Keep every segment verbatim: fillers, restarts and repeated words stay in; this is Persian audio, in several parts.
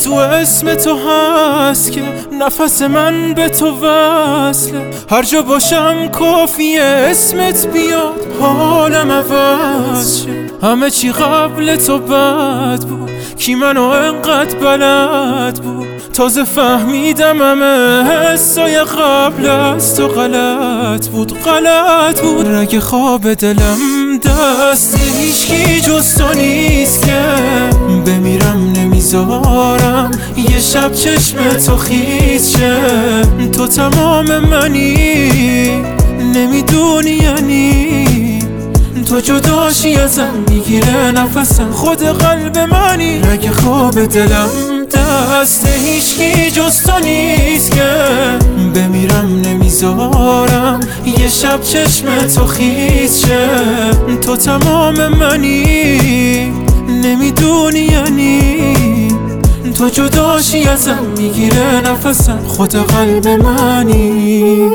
تو اسم تو هست که نفس من به تو وصله. هر جا باشم کافیه اسمت بیاد حالم عوض شه. همه چی قبل تو بد بود، کی منو انقدر بلد بود. تازه فهمیدم همه حسای قبل از تو غلط بود غلط بود. رگ خواب دلم دست هیچکی جز تو نیست که بمیرم نمیذارم یه شب چشم تو خیس شه. تو تمام منی نمیدونی یعنی تو جداشی ازم میگیره نفسم خود قلب منی. رگ خواب دلم دست هیچکی جز تو نیست که بمیرم نمیذارم یه شب چشم تو خیس شه. تو تمام منی نمیدونی یعنی تو جداشی ازم میگیره نفسم خود قلب منی.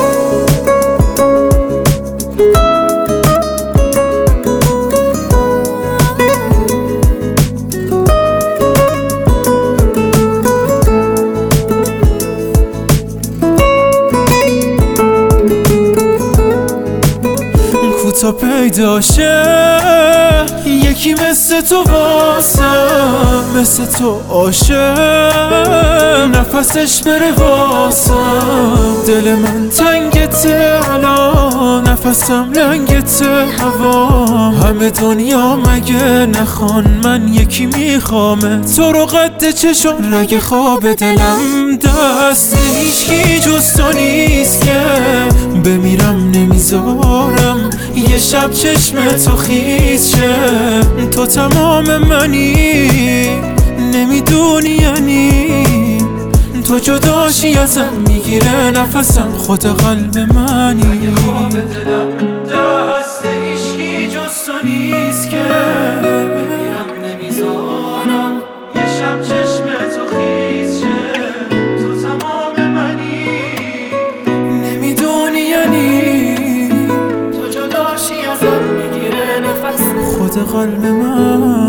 تا پیدا شه یکی مثل تو واسم، مثل تو عاشق نفسش بره واسم. دل من تنگته الان نفسم لنگته هوام. همه دنیا مگه نخوان من یکی میخوامه تو رو قد چشم. رگ خواب دلم دست هیچکی جز تو نیست که بمیرم نمیذارم یه شب چشم تو خیس شه. تو تمام منی نمیدونی یعنی تو جداشی ازم میگیره نفسم خود قلب منی. اگه خواب دلم دست هیچکی جز تو نیست که بمیرم نمیذارم یه شب چشم تو خیس شه. تو تمام منی نمیدونی یعنی خود قلب من.